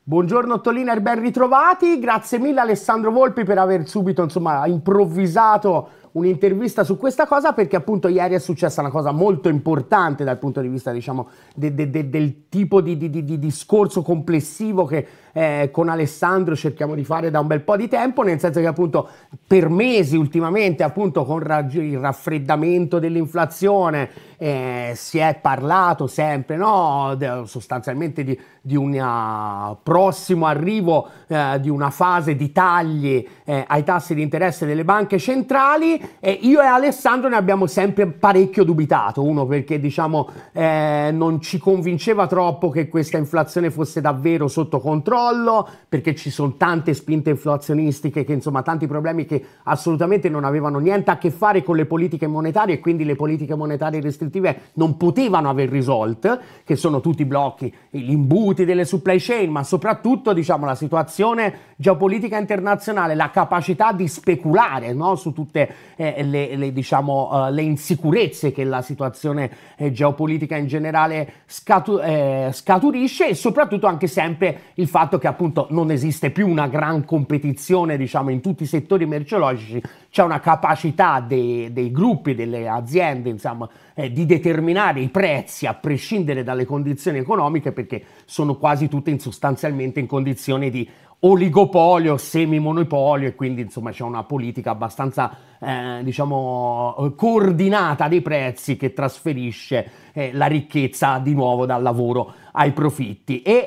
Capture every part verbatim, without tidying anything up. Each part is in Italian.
Buongiorno Tollina e ben ritrovati, grazie mille Alessandro Volpi per aver subito insomma improvvisato un'intervista su questa cosa, perché appunto ieri è successa una cosa molto importante dal punto di vista diciamo de, de, de, del tipo di, di, di, di discorso complessivo che eh, con Alessandro cerchiamo di fare da un bel po' di tempo, nel senso che appunto per mesi ultimamente appunto con il raffreddamento dell'inflazione eh, si è parlato sempre no, de, sostanzialmente di, di un uh, prossimo arrivo uh, di una fase di tagli eh, ai tassi di interesse delle banche centrali. E io e Alessandro ne abbiamo sempre parecchio dubitato, uno perché diciamo eh, non ci convinceva troppo che questa inflazione fosse davvero sotto controllo, perché ci sono tante spinte inflazionistiche, che insomma tanti problemi che assolutamente non avevano niente a che fare con le politiche monetarie e quindi le politiche monetarie restrittive non potevano aver risolto, che sono tutti i blocchi, gli imbuti delle supply chain, ma soprattutto diciamo la situazione geopolitica internazionale, la capacità di speculare no, su tutte Eh, le, le, diciamo, uh, le insicurezze che la situazione eh, geopolitica in generale scatu- eh, scaturisce, e soprattutto anche sempre il fatto che appunto non esiste più una gran competizione diciamo in tutti i settori merceologici, c'è una capacità dei, dei gruppi, delle aziende insomma eh, di determinare i prezzi a prescindere dalle condizioni economiche, perché sono quasi tutte in, sostanzialmente in condizioni di oligopolio, semimonopolio, e quindi insomma c'è una politica abbastanza eh, diciamo coordinata dei prezzi che trasferisce eh, la ricchezza di nuovo dal lavoro ai profitti. E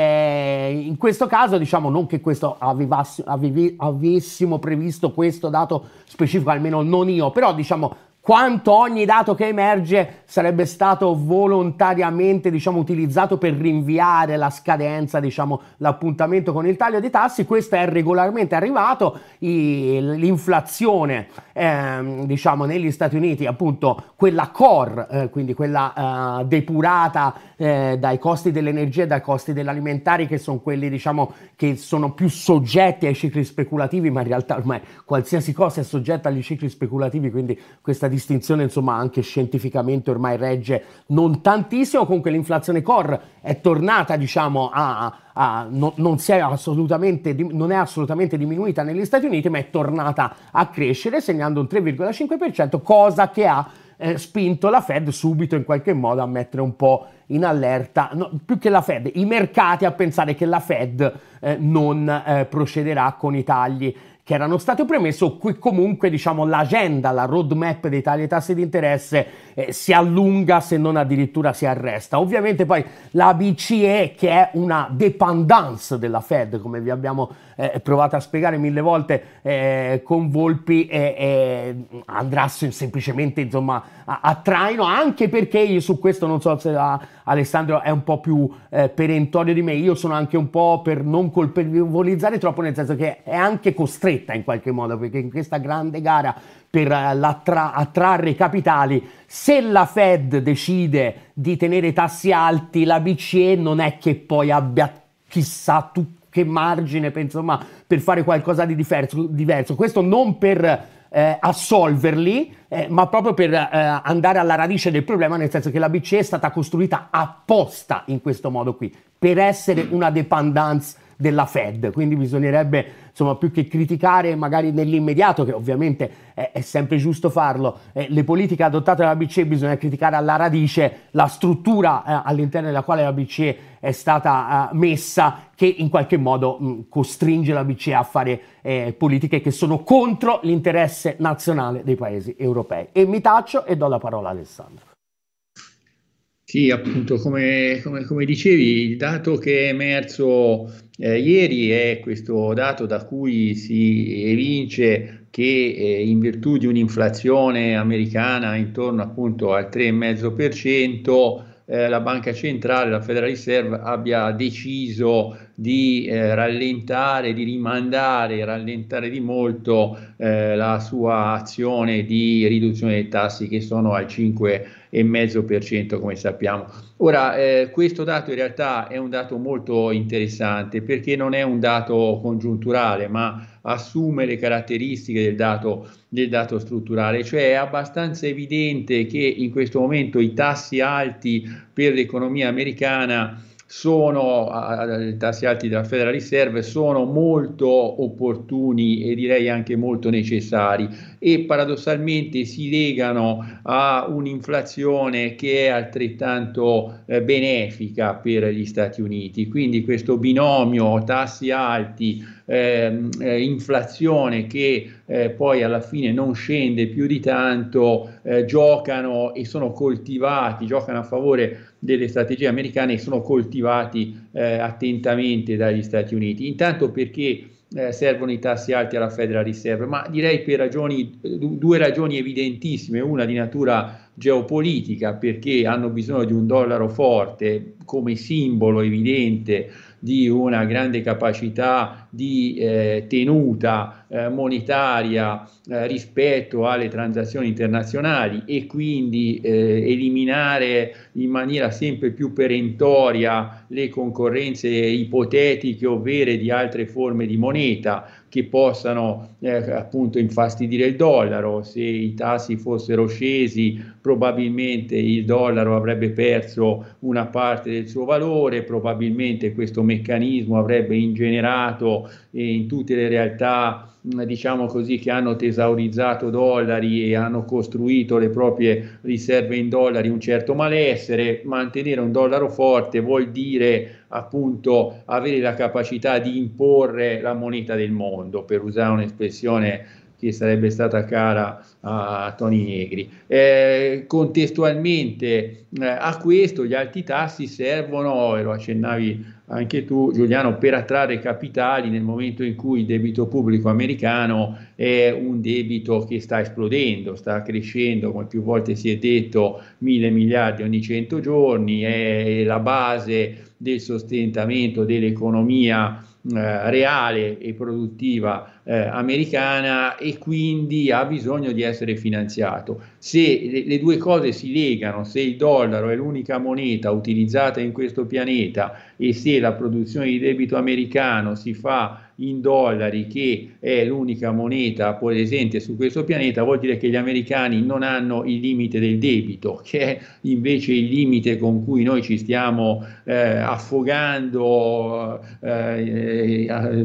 eh, in questo caso diciamo non che questo avevass- avevi- avessimo previsto questo dato specifico, almeno non io, però diciamo quanto ogni dato che emerge sarebbe stato volontariamente diciamo utilizzato per rinviare la scadenza, diciamo l'appuntamento con il taglio dei tassi, questo è regolarmente arrivato. I, l'inflazione ehm, diciamo negli Stati Uniti, appunto quella core, eh, quindi quella eh, depurata eh, dai costi dell'energia e dai costi dell'alimentari, che sono quelli diciamo che sono più soggetti ai cicli speculativi, ma in realtà ormai qualsiasi cosa è soggetta agli cicli speculativi, quindi questa distinzione insomma anche scientificamente ormai regge non tantissimo. Comunque l'inflazione core è tornata diciamo a, a no, non si è assolutamente non è assolutamente diminuita negli Stati Uniti, ma è tornata a crescere segnando un tre virgola cinque per cento, cosa che ha eh, spinto la Fed subito in qualche modo a mettere un po' in allerta, no, più che la Fed, i mercati a pensare che la Fed eh, non eh, procederà con i tagli che erano stati promessi, o qui comunque diciamo l'agenda, la roadmap dei tagli ai tassi di interesse eh, si allunga, se non addirittura si arresta. Ovviamente poi la B C E, che è una dépendance della Fed, come vi abbiamo eh, provato a spiegare mille volte eh, con Volpi, eh, eh, andrà semplicemente insomma a, a traino, anche perché io su questo non so se la, Alessandro è un po' più eh, perentorio di me, io sono anche un po' per non colpevolizzare troppo, nel senso che è anche costretta in qualche modo, perché in questa grande gara per attra- attrarre i capitali, se la Fed decide di tenere i tassi alti, la B C E non è che poi abbia chissà tu che margine per, insomma, per fare qualcosa di diverso, diverso. Questo non per eh, assolverli, eh, ma proprio per eh, andare alla radice del problema, nel senso che la B C E è stata costruita apposta in questo modo qui, per essere una dépendance della Fed, quindi bisognerebbe insomma più che criticare magari nell'immediato, che ovviamente è, è sempre giusto farlo, eh, le politiche adottate dalla B C E, bisogna criticare alla radice la struttura eh, all'interno della quale la B C E è stata eh, messa, che in qualche modo mh, costringe la B C E a fare eh, politiche che sono contro l'interesse nazionale dei paesi europei. E mi taccio e do la parola a Alessandro. Sì, appunto, come, come- come dicevi, il dato che è emerso eh, ieri è questo dato da cui si evince che eh, in virtù di un'inflazione americana intorno appunto al tre virgola cinque per cento, eh, la Banca Centrale, la Federal Reserve, abbia deciso di eh, rallentare, di rimandare, rallentare di molto eh, la sua azione di riduzione dei tassi, che sono al cinque virgola cinque per cento come sappiamo. Ora, eh, questo dato in realtà è un dato molto interessante, perché non è un dato congiunturale, ma assume le caratteristiche del dato, del dato strutturale, cioè è abbastanza evidente che in questo momento i tassi alti per l'economia americana sono, i tassi alti della Federal Reserve sono molto opportuni e direi anche molto necessari, e paradossalmente si legano a un'inflazione che è altrettanto eh, benefica per gli Stati Uniti. Quindi questo binomio tassi alti, ehm, eh, inflazione che eh, poi alla fine non scende più di tanto, eh, giocano e sono coltivati, giocano a favore delle strategie americane e sono coltivati eh, attentamente dagli Stati Uniti. Intanto perché eh, servono i tassi alti alla Federal Reserve, ma direi per ragioni, due ragioni evidentissime, una di natura geopolitica, perché hanno bisogno di un dollaro forte come simbolo evidente di una grande capacità di eh, tenuta eh, monetaria eh, rispetto alle transazioni internazionali, e quindi eh, eliminare in maniera sempre più perentoria le concorrenze ipotetiche o vere di altre forme di moneta che possano eh, appunto infastidire il dollaro. Se i tassi fossero scesi, probabilmente il dollaro avrebbe perso una parte del suo valore, probabilmente questo meccanismo avrebbe ingenerato eh, in tutte le realtà, diciamo così, che hanno tesaurizzato dollari e hanno costruito le proprie riserve in dollari, un certo malessere. Mantenere un dollaro forte vuol dire appunto avere la capacità di imporre la moneta del mondo, per usare un'espressione che sarebbe stata cara a Toni Negri. Eh, contestualmente eh, a questo, gli alti tassi servono, e lo accennavi anche tu Giuliano, per attrarre capitali nel momento in cui il debito pubblico americano è un debito che sta esplodendo, sta crescendo, come più volte si è detto, mille miliardi ogni cento giorni, è la base del sostentamento dell'economia eh, reale e produttiva eh, americana, e quindi ha bisogno di essere finanziato. Se le, le due cose si legano, se il dollaro è l'unica moneta utilizzata in questo pianeta e se la produzione di debito americano si fa in dollari, che è l'unica moneta presente su questo pianeta, vuol dire che gli americani non hanno il limite del debito, che è invece il limite con cui noi ci stiamo eh, affogando, eh, eh,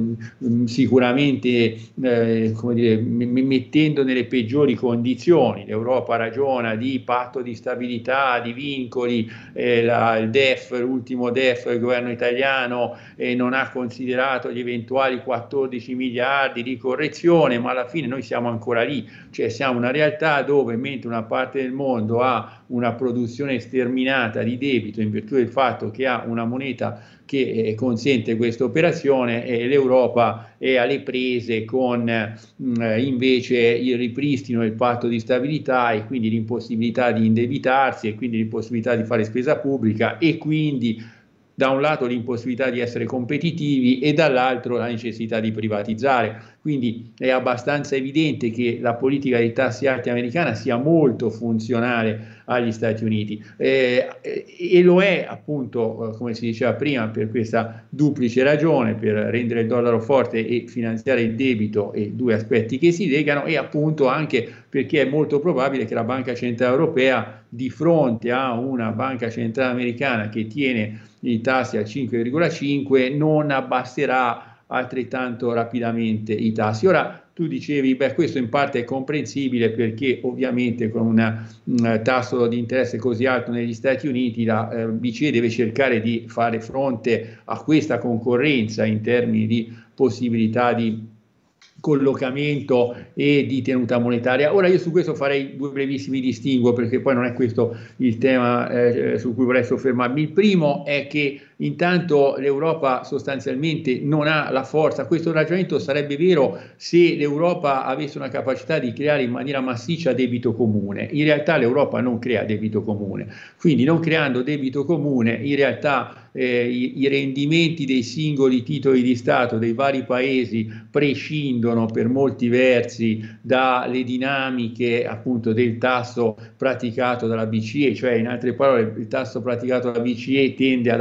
sicuramente eh, come dire, mettendo nelle peggiori condizioni. L'Europa ragiona di patto di stabilità, di vincoli, eh, la, il D E F, l'ultimo D E F del governo italiano eh, non ha considerato gli eventuali quattordici miliardi di correzione, ma alla fine noi siamo ancora lì, cioè siamo una realtà dove, mentre una parte del mondo ha una produzione sterminata di debito in virtù del fatto che ha una moneta che eh, consente questa operazione, e l'Europa è alle prese con mh, invece il ripristino del patto di stabilità, e quindi l'impossibilità di indebitarsi, e quindi l'impossibilità di fare spesa pubblica, e quindi da un lato l'impossibilità di essere competitivi e dall'altro la necessità di privatizzare. Quindi è abbastanza evidente che la politica dei tassi alti americana sia molto funzionale agli Stati Uniti, eh, e lo è appunto, come si diceva prima, per questa duplice ragione: per rendere il dollaro forte e finanziare il debito, e due aspetti che si legano, e appunto anche perché è molto probabile che la Banca Centrale Europea, di fronte a una Banca Centrale Americana che tiene i tassi al cinque virgola cinque, non abbasserà altrettanto rapidamente i tassi. Ora tu dicevi, beh, questo in parte è comprensibile, perché ovviamente con una, un tasso di interesse così alto negli Stati Uniti la eh, B C E deve cercare di fare fronte a questa concorrenza in termini di possibilità di collocamento e di tenuta monetaria. Ora io su questo farei due brevissimi distinguo, perché poi non è questo il tema eh, su cui vorrei soffermarmi. Il primo è che intanto l'Europa sostanzialmente non ha la forza. Questo ragionamento sarebbe vero se l'Europa avesse una capacità di creare in maniera massiccia debito comune. In realtà l'Europa non crea debito comune, quindi non creando debito comune, in realtà Eh, i, i rendimenti dei singoli titoli di Stato dei vari paesi prescindono per molti versi dalle dinamiche appunto del tasso praticato dalla B C E, cioè in altre parole il tasso praticato dalla B C E tende ad alzare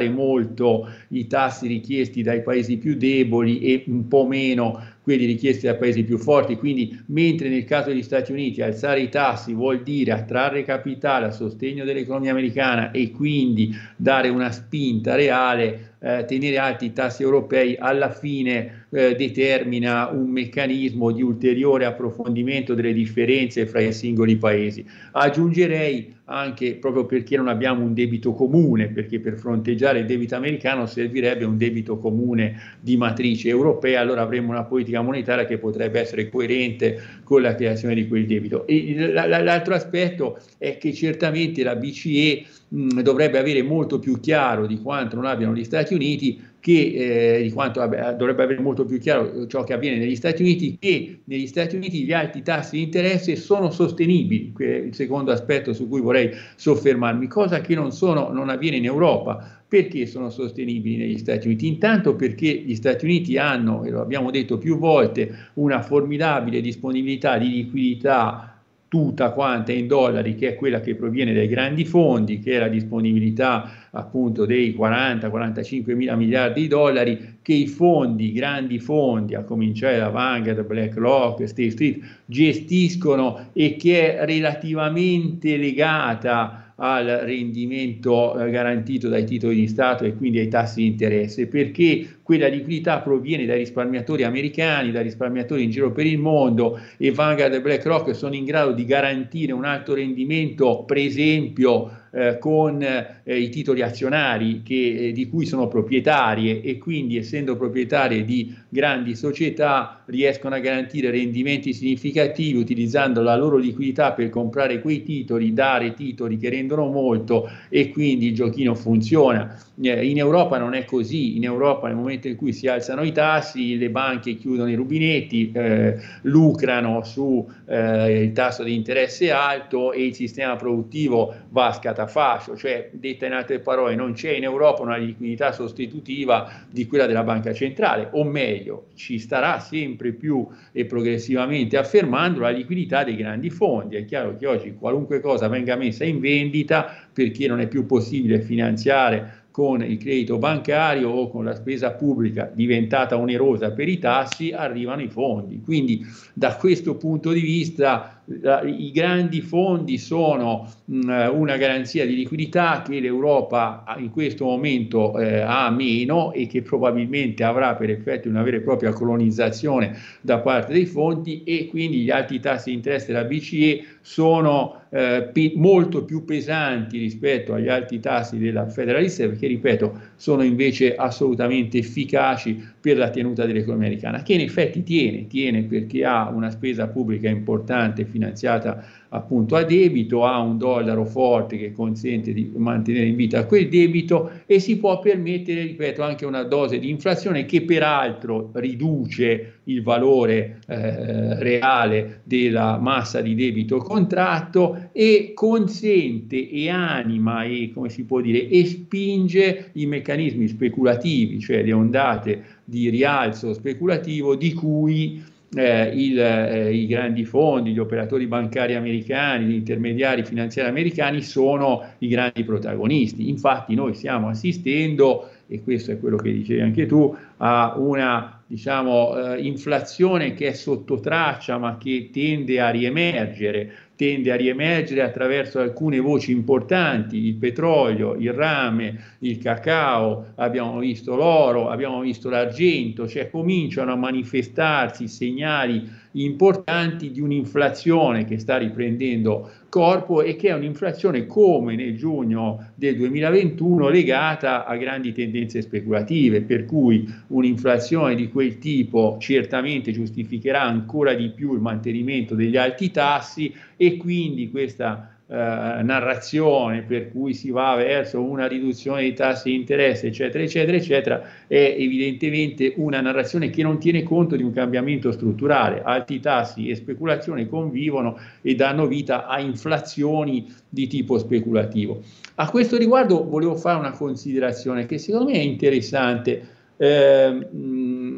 aumentare molto i tassi richiesti dai paesi più deboli e un po' meno quelli richiesti dai paesi più forti. Quindi mentre nel caso degli Stati Uniti alzare i tassi vuol dire attrarre capitale a sostegno dell'economia americana e quindi dare una spinta reale, eh, tenere alti i tassi europei alla fine eh, determina un meccanismo di ulteriore approfondimento delle differenze fra i singoli paesi. Aggiungerei anche, proprio perché non abbiamo un debito comune, perché per fronteggiare il debito americano servirebbe un debito comune di matrice europea, allora avremmo una politica monetaria che potrebbe essere coerente con la creazione di quel debito. E l'altro aspetto è che certamente la B C E mh, dovrebbe avere molto più chiaro di quanto non abbiano gli Stati Uniti, che eh, di quanto vabbè, dovrebbe avere molto più chiaro ciò che avviene negli Stati Uniti, che negli Stati Uniti gli alti tassi di interesse sono sostenibili, che è il secondo aspetto su cui vorrei soffermarmi, cosa che non, sono, non avviene in Europa. Perché sono sostenibili negli Stati Uniti? Intanto perché gli Stati Uniti hanno, e lo abbiamo detto più volte, una formidabile disponibilità di liquidità tutta quanta in dollari, che è quella che proviene dai grandi fondi, che è la disponibilità appunto dei quaranta quarantacinque mila miliardi di dollari, che i fondi, i grandi fondi, a cominciare da Vanguard, BlackRock, State Street, gestiscono e che è relativamente legata al rendimento eh, garantito dai titoli di Stato e quindi ai tassi di interesse, perché quella liquidità proviene dai risparmiatori americani, dai risparmiatori in giro per il mondo, e Vanguard e BlackRock sono in grado di garantire un alto rendimento, per esempio eh, con eh, i titoli azionari che, eh, di cui sono proprietarie, e quindi essendo proprietarie di grandi società riescono a garantire rendimenti significativi utilizzando la loro liquidità per comprare quei titoli, dare titoli che rendono molto, e quindi il giochino funziona. Eh, in Europa non è così. In Europa nel momento in cui si alzano i tassi le banche chiudono i rubinetti, eh, lucrano su eh, il tasso di interesse alto e il sistema produttivo va a scatafascio. Cioè, detta in altre parole, non c'è in Europa una liquidità sostitutiva di quella della banca centrale, o meglio, ci starà sempre più e progressivamente affermando la liquidità dei grandi fondi. È chiaro che oggi qualunque cosa venga messa in vendita, perché non è più possibile finanziare con il credito bancario o con la spesa pubblica diventata onerosa per i tassi, arrivano i fondi. Quindi da questo punto di vista la, i grandi fondi sono mh, una garanzia di liquidità che l'Europa in questo momento eh, ha meno, e che probabilmente avrà per effetto una vera e propria colonizzazione da parte dei fondi, e quindi gli alti tassi di interesse della B C E sono eh, molto più pesanti rispetto agli alti tassi della Federal Reserve, che ripeto sono invece assolutamente efficaci per la tenuta dell'economia americana, che in effetti tiene, tiene perché ha una spesa pubblica importante finanziata appunto a debito, ha un dollaro forte che consente di mantenere in vita quel debito, e si può permettere, ripeto, anche una dose di inflazione che peraltro riduce il valore eh, reale della massa di debito contratto, e consente e anima e, come si può dire, e spinge i meccanismi speculativi, cioè le ondate di rialzo speculativo di cui Eh, il, eh, i grandi fondi, gli operatori bancari americani, gli intermediari finanziari americani sono i grandi protagonisti. Infatti noi stiamo assistendo, e questo è quello che dicevi anche tu, a una diciamo eh, inflazione che è sotto traccia ma che tende a riemergere, tende a riemergere attraverso alcune voci importanti: il petrolio, il rame, il cacao, abbiamo visto l'oro, abbiamo visto l'argento, cioè cominciano a manifestarsi segnali importanti di un'inflazione che sta riprendendo corpo, e che è un'inflazione, come nel giugno del duemilaventuno, legata a grandi tendenze speculative, per cui un'inflazione di quel tipo certamente giustificherà ancora di più il mantenimento degli alti tassi, e quindi questa eh, narrazione per cui si va verso una riduzione dei tassi di interesse eccetera eccetera eccetera è evidentemente una narrazione che non tiene conto di un cambiamento strutturale. Alti tassi e speculazione convivono e danno vita a inflazioni di tipo speculativo. A questo riguardo volevo fare una considerazione che secondo me è interessante. Eh,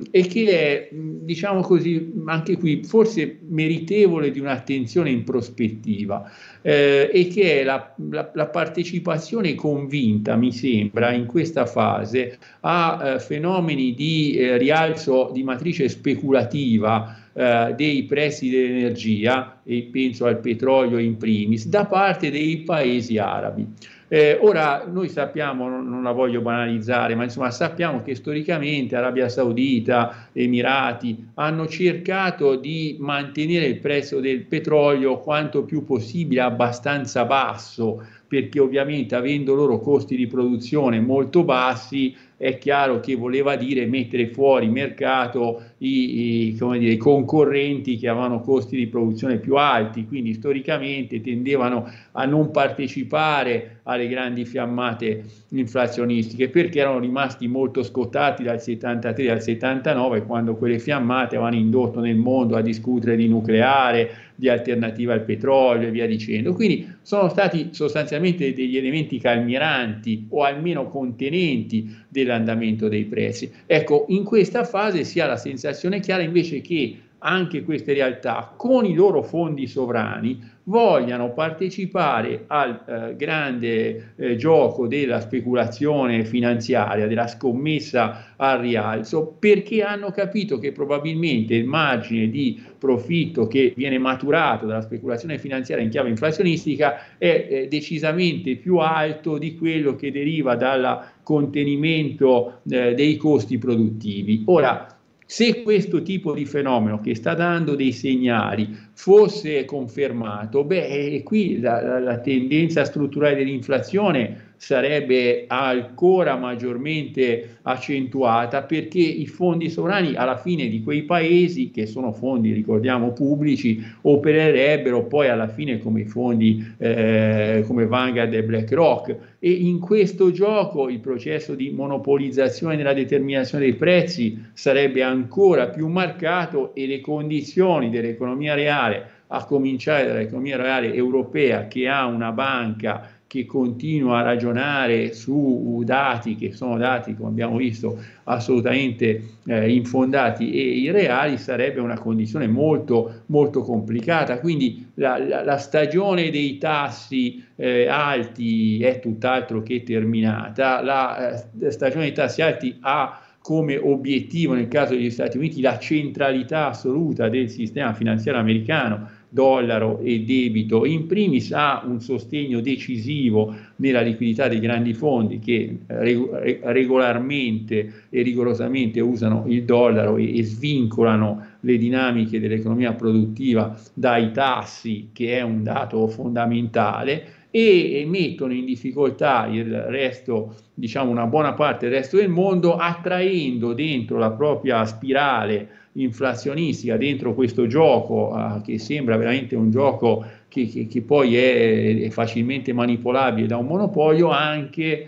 e che è, diciamo così, anche qui forse meritevole di un'attenzione in prospettiva, eh, e che è la, la, la partecipazione convinta, mi sembra, in questa fase a eh, fenomeni di eh, rialzo di matrice speculativa eh, dei prezzi dell'energia, e penso al petrolio in primis, da parte dei paesi arabi. Eh, ora noi sappiamo, non, non la voglio banalizzare, ma insomma sappiamo che storicamente Arabia Saudita, Emirati hanno cercato di mantenere il prezzo del petrolio quanto più possibile abbastanza basso, perché ovviamente avendo loro costi di produzione molto bassi, è chiaro che voleva dire mettere fuori mercato i, i, come dire, i concorrenti che avevano costi di produzione più alti, quindi storicamente tendevano a non partecipare alle grandi fiammate inflazionistiche, perché erano rimasti molto scottati dal settantatré al settantanove, quando quelle fiammate avevano indotto nel mondo a discutere di nucleare, di alternativa al petrolio e via dicendo. Quindi sono stati sostanzialmente degli elementi calmieranti o almeno contenenti dell'andamento dei prezzi. Ecco, in questa fase si ha la sensazione chiara invece che anche queste realtà, con i loro fondi sovrani, vogliano partecipare al eh, grande eh, gioco della speculazione finanziaria, della scommessa al rialzo, perché hanno capito che probabilmente il margine di profitto che viene maturato dalla speculazione finanziaria in chiave inflazionistica è eh, decisamente più alto di quello che deriva dal contenimento eh, dei costi produttivi. Ora, se questo tipo di fenomeno che sta dando dei segnali fosse confermato, beh, qui la, la, la tendenza strutturale dell'inflazione sarebbe ancora maggiormente accentuata, perché i fondi sovrani alla fine di quei paesi, che sono fondi, ricordiamo, pubblici, opererebbero poi alla fine come fondi eh, come Vanguard e BlackRock, e in questo gioco il processo di monopolizzazione nella determinazione dei prezzi sarebbe ancora più marcato, e le condizioni dell'economia reale, a cominciare dall'economia reale europea, che ha una banca che continua a ragionare su dati che sono dati, come abbiamo visto, assolutamente eh, infondati e irreali, sarebbe una condizione molto, molto complicata. Quindi la, la, la stagione dei tassi eh, alti è tutt'altro che terminata. La eh, stagione dei tassi alti ha come obiettivo, nel caso degli Stati Uniti, la centralità assoluta del sistema finanziario americano, dollaro e debito in primis, ha un sostegno decisivo nella liquidità dei grandi fondi che reg- regolarmente e rigorosamente usano il dollaro e, e svincolano le dinamiche dell'economia produttiva dai tassi, che è un dato fondamentale, e mettono in difficoltà il resto, diciamo una buona parte del resto del mondo, attraendo dentro la propria spirale inflazionistica, dentro questo gioco eh, che sembra veramente un gioco che, che, che poi è, è facilmente manipolabile da un monopolio, anche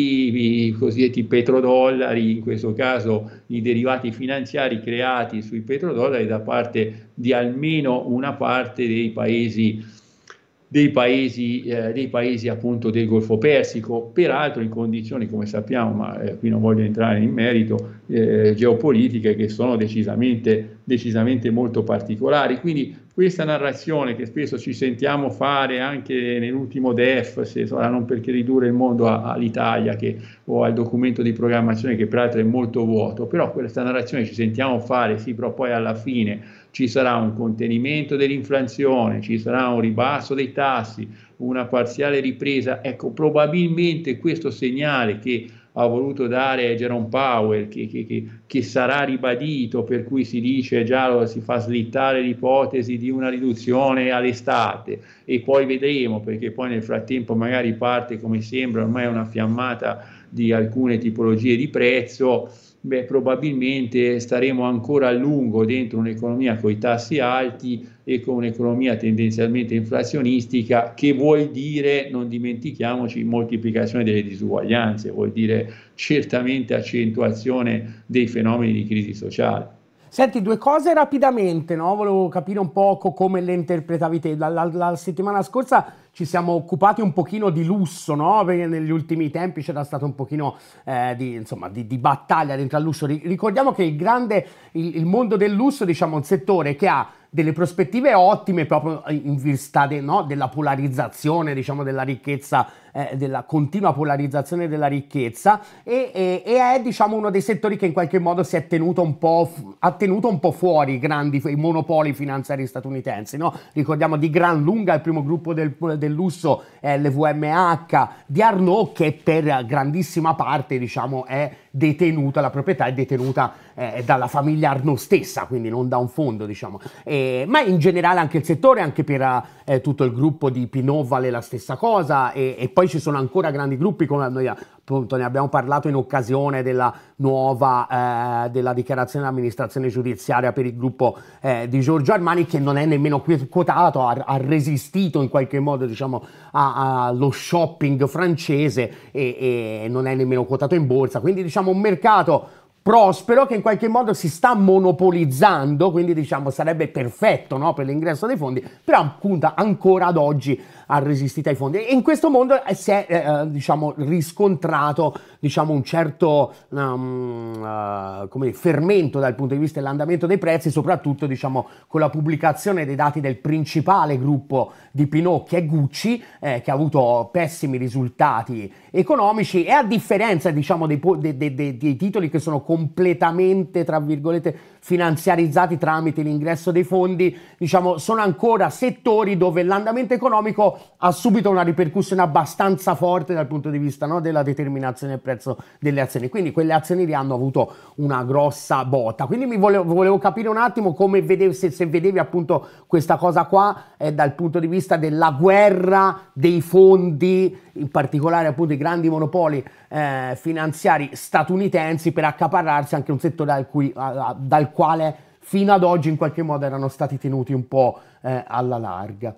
i, i cosiddetti petrodollari, in questo caso i derivati finanziari creati sui petrodollari da parte di almeno una parte dei paesi dei paesi, eh, dei paesi appunto del Golfo Persico, peraltro in condizioni, come sappiamo, ma eh, qui non voglio entrare in merito, eh, geopolitiche che sono decisamente, decisamente molto particolari. Quindi questa narrazione che spesso ci sentiamo fare anche nell'ultimo D E F, se, non perché ridurre il mondo all'Italia che, o al documento di programmazione, che peraltro è molto vuoto, però questa narrazione ci sentiamo fare, sì, però poi alla fine ci sarà un contenimento dell'inflazione, ci sarà un ribasso dei tassi, una parziale ripresa. Ecco, probabilmente questo segnale che ha voluto dare Jerome Powell, che, che, che, che sarà ribadito, per cui si dice già, si fa slittare l'ipotesi di una riduzione all'estate, e poi vedremo, perché poi nel frattempo magari parte, come sembra ormai, una fiammata di alcune tipologie di prezzo. Beh, probabilmente staremo ancora a lungo dentro un'economia con i tassi alti e con un'economia tendenzialmente inflazionistica, che vuol dire, non dimentichiamoci, moltiplicazione delle disuguaglianze, vuol dire certamente accentuazione dei fenomeni di crisi sociale. Senti, due cose rapidamente, no? Volevo capire un poco come le interpretavi te. La, la- la settimana scorsa ci siamo occupati un pochino di lusso, no? Perché negli ultimi tempi c'era stato un pochino eh, di, insomma, di, di battaglia dentro al lusso. Ri- Ricordiamo che il grande, il, il mondo del lusso, diciamo, è un settore che ha delle prospettive ottime proprio in vista de- no? della polarizzazione, diciamo, della ricchezza, eh, della continua polarizzazione della ricchezza e, e- e è, diciamo, uno dei settori che in qualche modo si è tenuto un po', fu- ha tenuto un po' fuori i grandi i monopoli finanziari statunitensi, no? Ricordiamo di gran lunga il primo gruppo del, del lusso è l'L V M H di Arnault, che per grandissima parte, diciamo, è detenuta, la proprietà è detenuta eh, dalla famiglia Arnault stessa, quindi non da un fondo, diciamo. Eh, ma in generale anche il settore, anche per eh, tutto il gruppo di Pinot vale la stessa cosa e, e poi ci sono ancora grandi gruppi, come noi appunto ne abbiamo parlato in occasione della nuova eh, della dichiarazione dell'amministrazione giudiziaria per il gruppo eh, di Giorgio Armani, che non è nemmeno quotato, ha, ha resistito in qualche modo, diciamo, allo shopping francese e, e non è nemmeno quotato in borsa, quindi diciamo un mercato prospero che in qualche modo si sta monopolizzando, quindi diciamo sarebbe perfetto, no, per l'ingresso dei fondi, però appunto ancora ad oggi ha resistito ai fondi e in questo mondo si è eh, diciamo riscontrato, diciamo, un certo um, uh, come dire, fermento dal punto di vista dell'andamento dei prezzi, soprattutto, diciamo, con la pubblicazione dei dati del principale gruppo di Pinot, che è Gucci, eh, che ha avuto pessimi risultati economici e a differenza, diciamo, dei, dei, dei, dei titoli che sono completamente, tra virgolette, finanziarizzati tramite l'ingresso dei fondi, diciamo, sono ancora settori dove l'andamento economico ha subito una ripercussione abbastanza forte dal punto di vista, no, della determinazione del prezzo delle azioni, quindi quelle azioni lì hanno avuto una grossa botta. Quindi mi volevo, volevo capire un attimo come vedevi, se, se vedevi appunto questa cosa qua eh, dal punto di vista della guerra dei fondi, in particolare appunto i grandi monopoli eh, finanziari statunitensi, per accaparrarsi anche un settore dal, cui, a, a, dal quale fino ad oggi in qualche modo erano stati tenuti un po' eh, alla larga.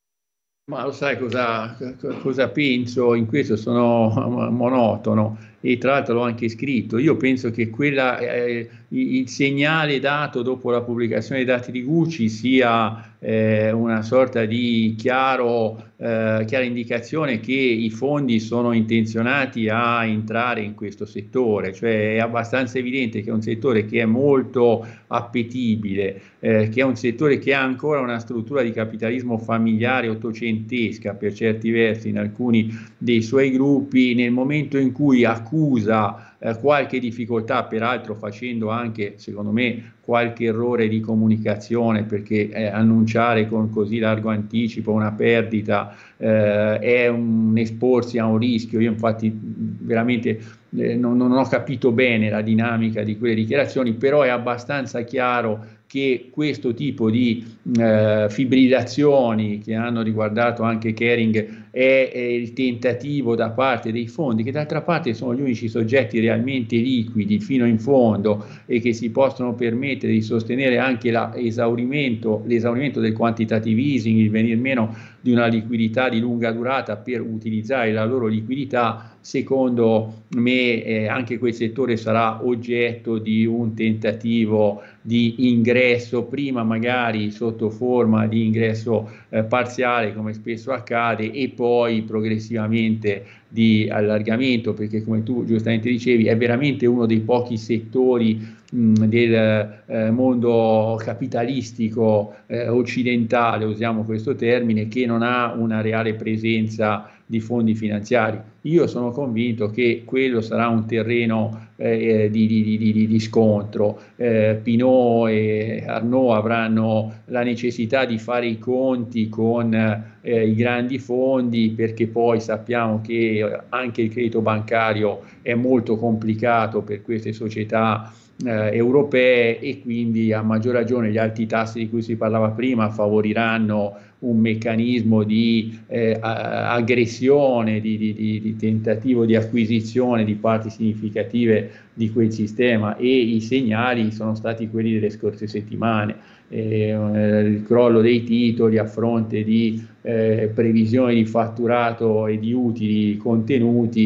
Ma lo sai cosa, cosa penso in questo? Sono monotono e tra l'altro l'ho anche scritto. Io penso che quella, eh, il segnale dato dopo la pubblicazione dei dati di Gucci sia eh, una sorta di chiaro, eh, chiara indicazione che i fondi sono intenzionati a entrare in questo settore, cioè è abbastanza evidente che è un settore che è molto appetibile, eh, che è un settore che ha ancora una struttura di capitalismo familiare ottocentesca per certi versi in alcuni dei suoi gruppi. Nel momento in cui accusa eh, qualche difficoltà, peraltro facendo anche, secondo me, qualche errore di comunicazione, perché eh, annunciare con così largo anticipo una perdita eh, è un esporsi a un rischio. Io infatti veramente eh, non, non ho capito bene la dinamica di quelle dichiarazioni, però è abbastanza chiaro che questo tipo di eh, fibrillazioni che hanno riguardato anche Kering è, è il tentativo da parte dei fondi, che d'altra parte sono gli unici soggetti realmente liquidi fino in fondo e che si possono permettere di sostenere anche l'esaurimento, l'esaurimento del quantitative easing, il venir meno di una liquidità di lunga durata per utilizzare la loro liquidità. Secondo me eh, anche quel settore sarà oggetto di un tentativo di ingresso, prima magari sotto forma di ingresso eh, parziale, come spesso accade, e poi progressivamente di allargamento, perché come tu giustamente dicevi è veramente uno dei pochi settori mh, del eh, mondo capitalistico eh, occidentale, usiamo questo termine, che non ha una reale presenza di fondi finanziari. Io sono convinto che quello sarà un terreno eh, di, di, di, di scontro. Eh, Pinot e Arnault avranno la necessità di fare i conti con eh, i grandi fondi, perché poi sappiamo che anche il credito bancario è molto complicato per queste società eh, europee, e quindi a maggior ragione gli alti tassi di cui si parlava prima favoriranno un meccanismo di eh, aggressione, di, di, di, di tentativo di acquisizione di parti significative di quel sistema, e i segnali sono stati quelli delle scorse settimane. Eh, il crollo dei titoli a fronte di eh, previsioni di fatturato e di utili contenuti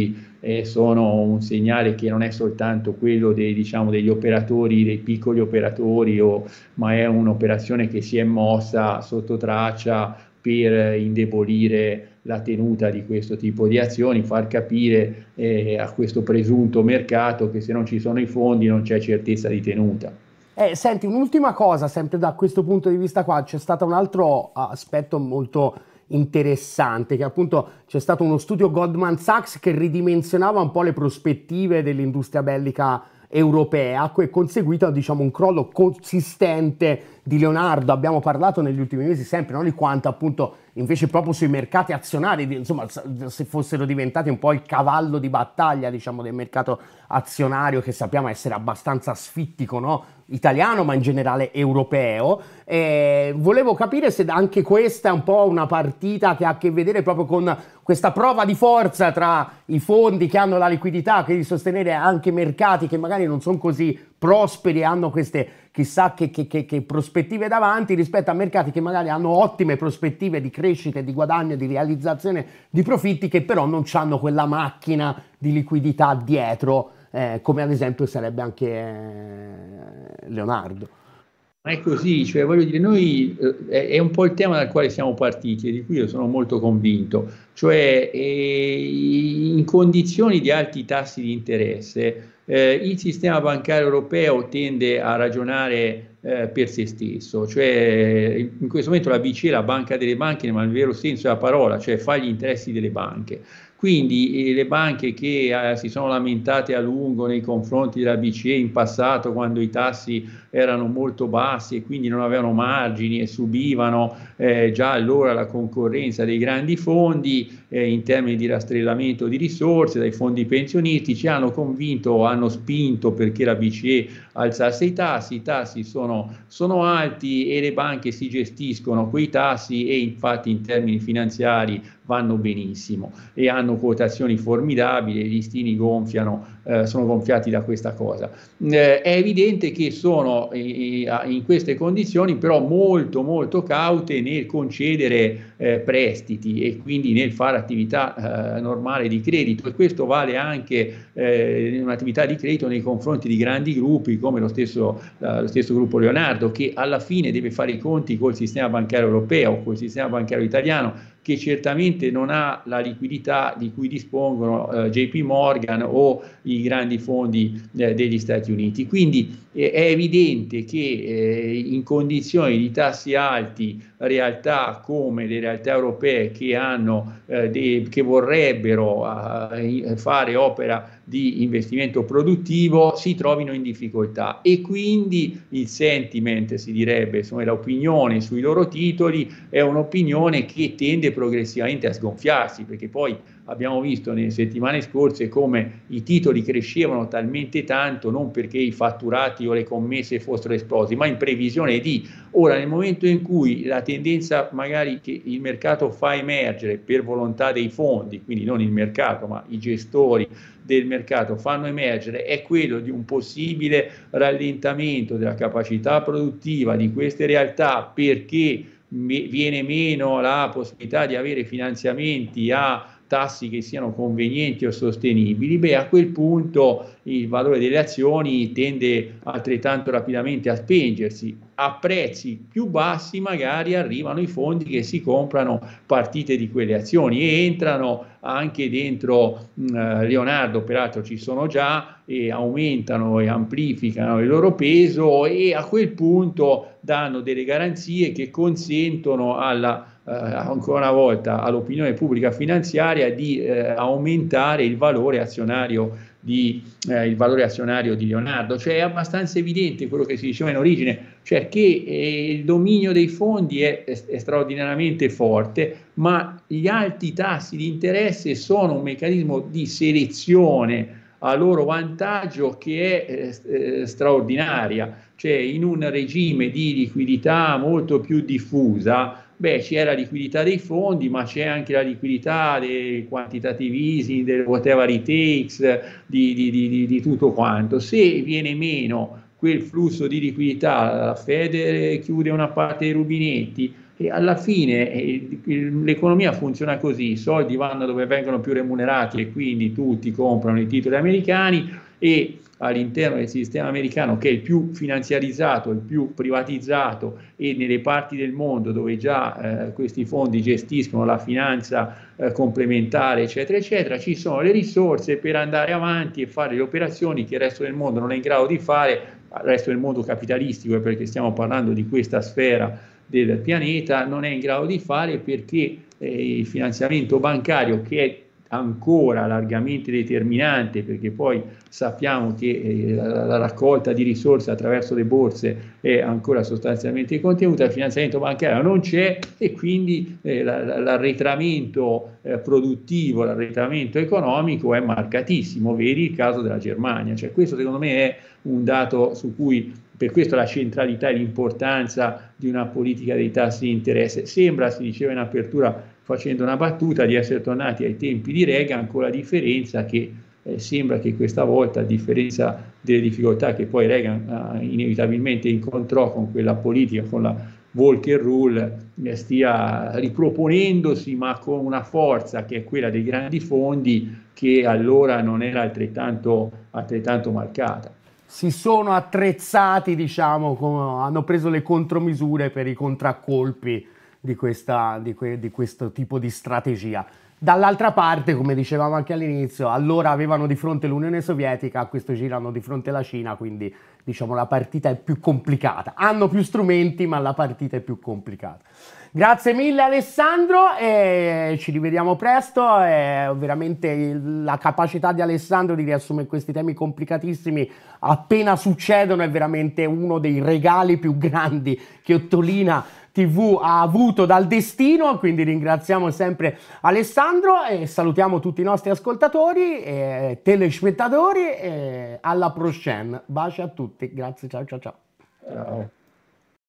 eh, sono un segnale che non è soltanto quello dei, diciamo, degli operatori, dei piccoli operatori, o, ma è un'operazione che si è mossa sotto traccia per indebolire la tenuta di questo tipo di azioni, far capire eh, a questo presunto mercato che se non ci sono i fondi non c'è certezza di tenuta. Eh, senti, un'ultima cosa, sempre da questo punto di vista qua, c'è stato un altro aspetto molto interessante, che appunto c'è stato uno studio Goldman Sachs che ridimensionava un po' le prospettive dell'industria bellica europea, e conseguito, diciamo, un crollo consistente di Leonardo. Abbiamo parlato negli ultimi mesi sempre, no, di quanto appunto invece proprio sui mercati azionari, insomma, se fossero diventati un po' il cavallo di battaglia, diciamo, del mercato azionario, che sappiamo essere abbastanza asfittico, no? Italiano, ma in generale europeo. Eh, volevo capire se anche questa è un po' una partita che ha a che vedere proprio con questa prova di forza tra i fondi che hanno la liquidità, che di sostenere anche mercati che magari non sono così prosperi e hanno queste chissà che, che, che, che prospettive davanti, rispetto a mercati che magari hanno ottime prospettive di crescita, di guadagno, di realizzazione di profitti, che però non hanno quella macchina di liquidità dietro, eh, come ad esempio sarebbe anche eh, Leonardo. Ma è così, cioè voglio dire, noi eh, è un po' il tema dal quale siamo partiti e di cui io sono molto convinto, cioè eh, in condizioni di alti tassi di interesse eh, il sistema bancario europeo tende a ragionare eh, per se stesso, cioè in questo momento la B C E è la banca delle banche, ma nel vero senso della parola, cioè fa gli interessi delle banche. Quindi eh, le banche che eh, si sono lamentate a lungo nei confronti della B C E in passato, quando i tassi erano molto bassi e quindi non avevano margini e subivano eh, già allora la concorrenza dei grandi fondi eh, in termini di rastrellamento di risorse dai fondi pensionistici, hanno convinto, hanno spinto perché la B C E alzasse i tassi. I tassi sono, sono alti e le banche si gestiscono quei tassi, e infatti in termini finanziari vanno benissimo e hanno quotazioni formidabili, i listini gonfiano, eh, sono gonfiati da questa cosa. Eh, è evidente che sono eh, in queste condizioni però molto molto caute nel concedere eh, prestiti e quindi nel fare attività eh, normale di credito, e questo vale anche eh, un'attività di credito nei confronti di grandi gruppi come lo stesso, eh, lo stesso gruppo Leonardo, che alla fine deve fare i conti col sistema bancario europeo, col sistema bancario italiano, che certamente non ha la liquidità di cui dispongono eh, J P Morgan o i grandi fondi eh, degli Stati Uniti. Quindi eh, è evidente che eh, in condizioni di tassi alti, realtà come le realtà europee che, hanno, eh, dei, che vorrebbero eh, fare opera di investimento produttivo si trovino in difficoltà, e quindi il sentiment, si direbbe, insomma, l'opinione sui loro titoli è un'opinione che tende progressivamente a sgonfiarsi, perché poi abbiamo visto nelle settimane scorse come i titoli crescevano talmente tanto, non perché i fatturati o le commesse fossero esplosi, ma in previsione di. Ora, nel momento in cui la tendenza magari che il mercato fa emergere per volontà dei fondi, quindi non il mercato ma i gestori del mercato fanno emergere, è quello di un possibile rallentamento della capacità produttiva di queste realtà, perché viene meno la possibilità di avere finanziamenti a tassi che siano convenienti o sostenibili, beh, a quel punto il valore delle azioni tende altrettanto rapidamente a spengersi. A prezzi più bassi magari arrivano i fondi che si comprano partite di quelle azioni e entrano anche dentro mh, Leonardo, peraltro ci sono già, e aumentano e amplificano il loro peso, e a quel punto danno delle garanzie che consentono alla Uh, ancora una volta all'opinione pubblica finanziaria di uh, aumentare il valore azionario di, uh, il valore azionario di Leonardo. Cioè è abbastanza evidente quello che si diceva in origine, cioè che eh, il dominio dei fondi è, è, è straordinariamente forte, ma gli alti tassi di interesse sono un meccanismo di selezione a loro vantaggio che è eh, straordinaria. Cioè in un regime di liquidità molto più diffusa, beh, c'è la liquidità dei fondi, ma c'è anche la liquidità del quantitative easing, del whatever it takes, di, di, di, di tutto quanto. Se viene meno quel flusso di liquidità, la Fed chiude una parte dei rubinetti, E alla fine eh, l'economia funziona così, i soldi vanno dove vengono più remunerati e quindi tutti comprano i titoli americani, e all'interno del sistema americano, che è il più finanziarizzato, il più privatizzato, e nelle parti del mondo dove già eh, questi fondi gestiscono la finanza eh, complementare, eccetera, eccetera, ci sono le risorse per andare avanti e fare le operazioni che il resto del mondo non è in grado di fare, il resto del mondo capitalistico, perché stiamo parlando di questa sfera del pianeta, non è in grado di fare, perché eh, il finanziamento bancario, che è ancora largamente determinante, perché poi sappiamo che eh, la, la raccolta di risorse attraverso le borse è ancora sostanzialmente contenuta, il finanziamento bancario non c'è, e quindi eh, l'arretramento eh, produttivo, l'arretramento economico è marcatissimo. Vedi il caso della Germania, cioè questo secondo me è un dato su cui, per questo la centralità e l'importanza di una politica dei tassi di interesse. Sembra, si diceva in apertura facendo una battuta, di essere tornati ai tempi di Reagan, con la differenza che eh, sembra che questa volta, a differenza delle difficoltà che poi Reagan eh, inevitabilmente incontrò con quella politica, con la Volcker Rule, eh, stia riproponendosi, ma con una forza che è quella dei grandi fondi, che allora non era altrettanto, altrettanto marcata. Si sono attrezzati, diciamo, hanno preso le contromisure per i contraccolpi di, questa, di, que, di questo tipo di strategia. Dall'altra parte, come dicevamo anche all'inizio, allora avevano di fronte l'Unione Sovietica, a questo giro hanno di fronte la Cina, quindi diciamo la partita è più complicata. Hanno più strumenti, ma la partita è più complicata. Grazie mille Alessandro, e ci rivediamo presto. È veramente la capacità di Alessandro di riassumere questi temi complicatissimi appena succedono è veramente uno dei regali più grandi che Ottolina tivù ha avuto dal destino, quindi ringraziamo sempre Alessandro e salutiamo tutti i nostri ascoltatori e telespettatori, e alla prochaine. Baci a tutti, grazie, ciao ciao ciao. Ciao.